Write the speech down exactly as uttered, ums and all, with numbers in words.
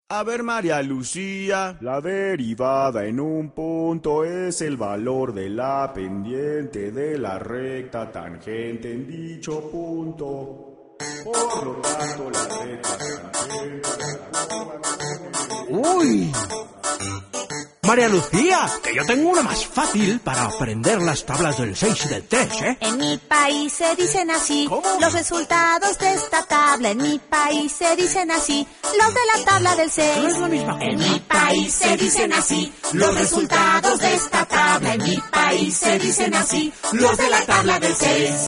A ver, María Lucía. La derivada en un punto es el valor de la pendiente de la recta tangente en dicho punto. Por lo tanto, la recta tangente... ¡Uy! María Lucía, que yo tengo una más fácil para aprender las tablas del seis y del tres, ¿eh? En mi país se dicen así. ¿Cómo? Los resultados de esta tabla. En mi país se dicen así. Los de la tabla del seis. No es la misma cosa. En mi país se dicen así. Los resultados de esta tabla. En mi país se dicen así. Los de la tabla del seis.